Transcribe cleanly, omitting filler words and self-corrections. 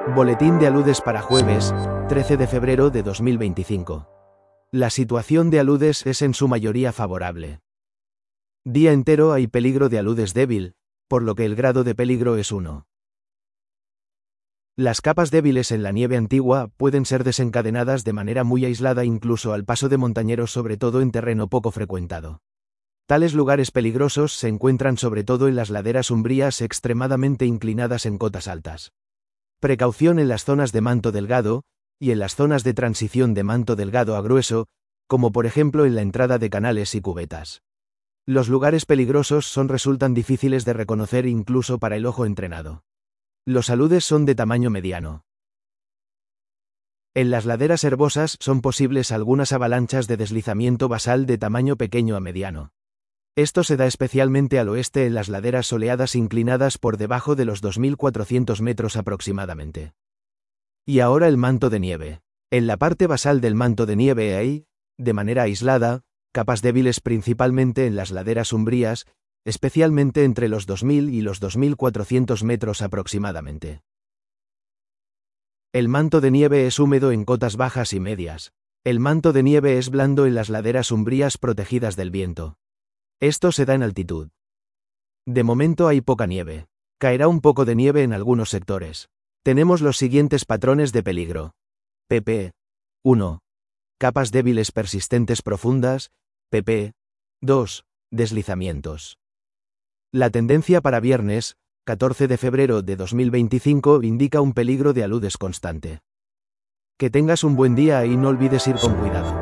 Boletín de aludes para jueves, 13 de febrero de 2025. La situación de aludes es en su mayoría favorable. Día entero hay peligro de aludes débil, por lo que el grado de peligro es 1. Las capas débiles en la nieve antigua pueden ser desencadenadas de manera muy aislada incluso al paso de montañeros, sobre todo en terreno poco frecuentado. Tales lugares peligrosos se encuentran sobre todo en las laderas umbrías extremadamente inclinadas en cotas altas. Precaución en las zonas de manto delgado, y en las zonas de transición de manto delgado a grueso, como por ejemplo en la entrada de canales y cubetas. Los lugares peligrosos resultan difíciles de reconocer incluso para el ojo entrenado. Los aludes son de tamaño mediano. En las laderas herbosas son posibles algunas avalanchas de deslizamiento basal de tamaño pequeño a mediano. Esto se da especialmente al oeste en las laderas soleadas inclinadas por debajo de los 2.400 metros aproximadamente. Y ahora el manto de nieve. En la parte basal del manto de nieve hay, de manera aislada, capas débiles principalmente en las laderas umbrías, especialmente entre los 2.000 y los 2.400 metros aproximadamente. El manto de nieve es húmedo en cotas bajas y medias. El manto de nieve es blando en las laderas umbrías protegidas del viento. Esto se da en altitud. De momento hay poca nieve. Caerá un poco de nieve en algunos sectores. Tenemos los siguientes patrones de peligro. pp. 1. Capas débiles persistentes profundas. pp. 2. Deslizamientos. La tendencia para viernes, 14 de febrero de 2025, indica un peligro de aludes constante. Que tengas un buen día y no olvides ir con cuidado.